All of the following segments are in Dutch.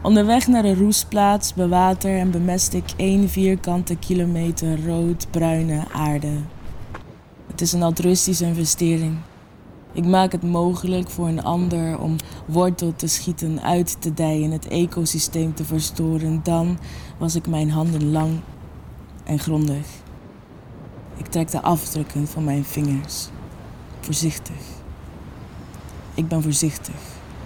Onderweg naar de roestplaats bewater en bemest ik 1 vierkante kilometer rood-bruine aarde. Het is een altruïstische investering. Ik maak het mogelijk voor een ander om wortel te schieten, uit te dijen, het ecosysteem te verstoren. Dan was ik mijn handen lang en grondig. Ik trek de afdrukken van mijn vingers. Voorzichtig. Ik ben voorzichtig.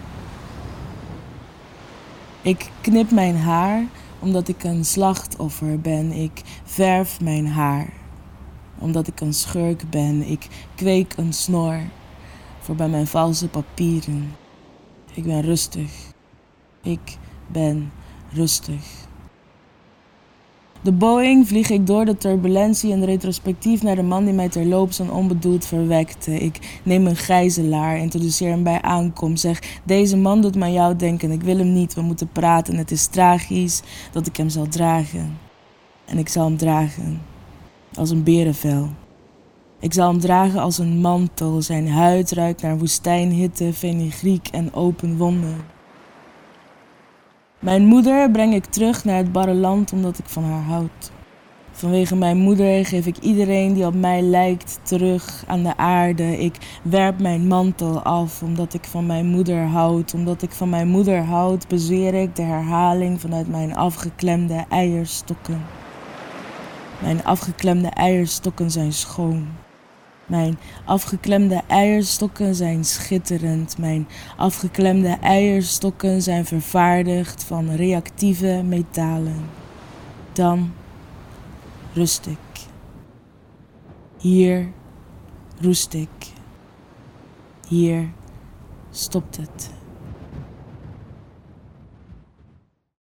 Ik knip mijn haar omdat ik een slachtoffer ben. Ik verf mijn haar omdat ik een schurk ben. Ik kweek een snor voor bij mijn valse papieren. Ik ben rustig. Ik ben rustig. De Boeing vlieg ik door de turbulentie en retrospectief naar de man die mij terloops en onbedoeld verwekte. Ik neem een gijzelaar, introduceer hem bij aankomst, zeg: deze man doet me aan jou denken, ik wil hem niet, we moeten praten. Het is tragisch dat ik hem zal dragen. En ik zal hem dragen als een berenvel. Ik zal hem dragen als een mantel, zijn huid ruikt naar woestijnhitte, fenugreek en open wonden. Mijn moeder breng ik terug naar het barre land omdat ik van haar houd. Vanwege mijn moeder geef ik iedereen die op mij lijkt terug aan de aarde. Ik werp mijn mantel af omdat ik van mijn moeder houd. Omdat ik van mijn moeder houd, bezweer ik de herhaling vanuit mijn afgeklemde eierstokken. Mijn afgeklemde eierstokken zijn schoon. Mijn afgeklemde eierstokken zijn schitterend. Mijn afgeklemde eierstokken zijn vervaardigd van reactieve metalen. Dan rust ik. Hier roest ik. Hier stopt het.